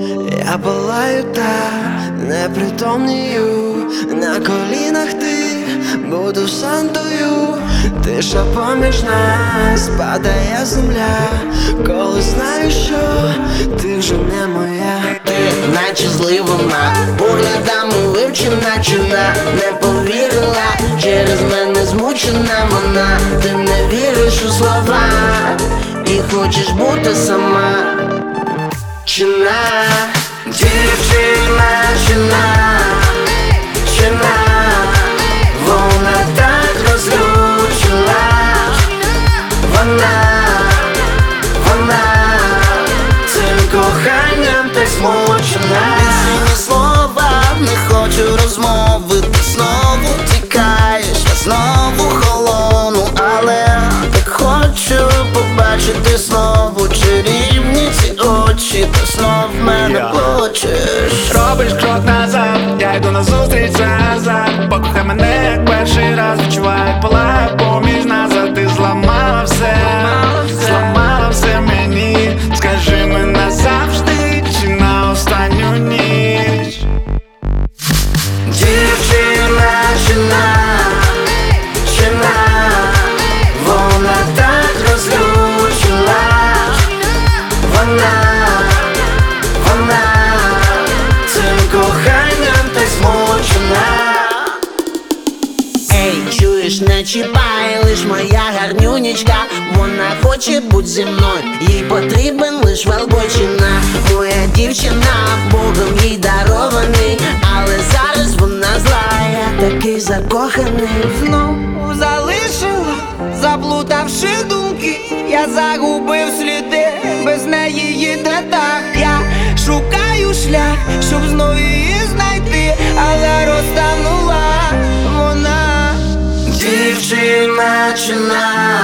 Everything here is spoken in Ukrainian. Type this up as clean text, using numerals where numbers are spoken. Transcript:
Я палаю та непритомнію, на колінах ти буду сантою. Тиша поміж нас, падає земля, коли знаю, що ти вже не моя. Ти наче зливана, поглядами вивчена чина. Не повірила, через мене змучена вона. Ти не віриш у слова і хочеш бути сама. Чина, дівчина, чина, чина, вона так розлючила. Вона цим коханням так змучена. Пісні слова, не хочу розмови. Ти знову тікаєш, я знову холону. Але так хочу побачити знову чарівні ці очі. Ти знов мене хочеш. Робиш крок назад, я йду назустріч назад. Покохай мене, як перший раз. Відчуваю, як палає поміж нас. А ти зламала все мені. Скажи ми назавжди чи на останню ніч. Дівчина, чина, чина, вона так розлючила. Вона цим коханням так змучена. Ей, чуєш, не чіпай, лиш моя гарнюнечка. Вона хоче бути зі мною, їй потрібен лиш велбочина. Моя дівчина, Богом їй дарований, але зараз вона зла, я такий закоханий. Знову залишила, заплутавши думки. Я загубив сліди, без неї їде так. Я шукаю шлях, щоб знов її знайти, але розтанула вона. Дівчина, чина,